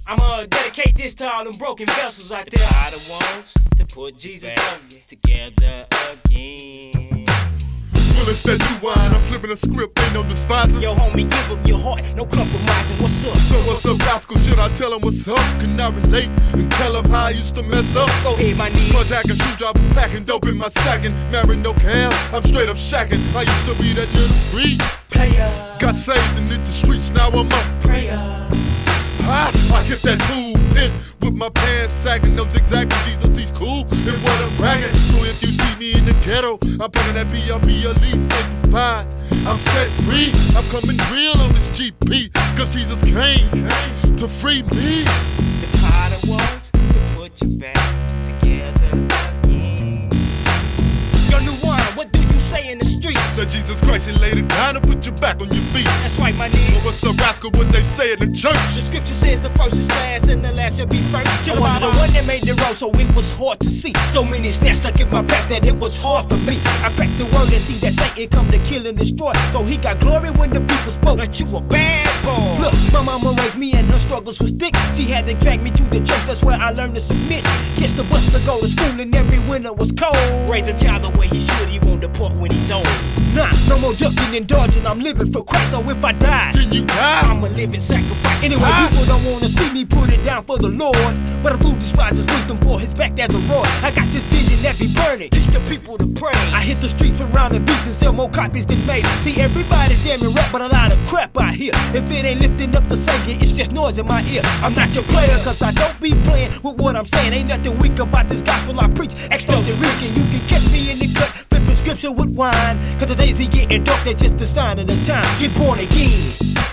I'ma dedicate this to all them broken vessels out there. I the ones to put Jesus together again. Well, it's that new wine, I'm flipping a script, ain't no despising. Yo, homie, give up your heart, no compromising. What's up? So what's up, rascal? Should I tell him what's up? Can I relate and tell him how I used to mess up? Go ahead, my nigga. Punch hacking, shoe job, packing dope in my sacking. Married no cam, I'm straight up shacking. I used to be that little freak. Player. Got saved and hit the streets, now I'm up. Prayer. I get that cool pit with my pants sagging. Knows exactly Jesus, he's cool and what I'm bragging. So if you see me in the ghetto, I'm packing that BRB sanctified. I'm set free, I'm coming real on this GP. Cause Jesus came to free me. The potter wants to put you back together again. Your new wine, what do you say in the streets? Said Jesus Christ, he laid it down and put you back on your feet. That's right, my nigga. So what's up, rascal, what they say in the church? The scripture says the first is last and the last shall be first. I was the one that made the road, so it was hard to see. So many snaps stuck in my back that it was hard for me. I cracked the word and see that Satan come to kill and destroy. So he got glory when the people spoke that you a bad boy. Look, my mama raised me and her struggles was thick. She had to drag me to the church, that's where I learned to submit. Catch the bus to go to school and every winter was cold. Raise a child the way he should, he won't depart when he's old. Nah, no more ducking and dodging, I'm living for Christ. So if I die, Then you die. I'm a living sacrifice. Anyway, people don't wanna see me put it down for the Lord, but a fool despises wisdom for his back as a rod. I got this vision that be burning, teach the people to pray. I hit the streets around the beats and sell more copies than made. See, everybody's jamming rap, but a lot of crap I hear. If it ain't lifting up the Savior, it's just noise in my ear. I'm not your player, cause I don't be playing with what I'm saying. Ain't nothing weak about this gospel I preach. Extended reaching, you can catch me in the cut, flipping scripture with wine. Cause the days be getting dark, they're just a sign of the time. Get born again.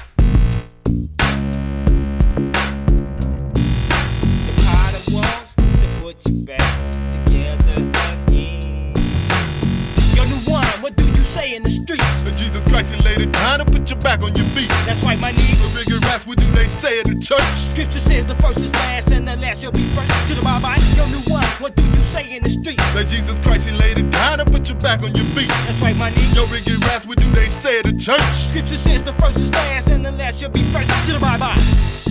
The potter wants to put you back together again. Your new wine, what do you say in the streets? Said Jesus Christ, he laid it down and put you back on your feet. That's right, my nigga. The rigor rats, what do they say in the church? Scripture says the first is last and the last shall be first. To the bye-bye, your new wine, what do you say in the streets? Said Jesus Christ, he laid it down and put you back on your feet. That's right, my nigga. Yo, rigor rats, what do they say in the church? Scripture says the first is last and the last shall be first. To the bye-bye.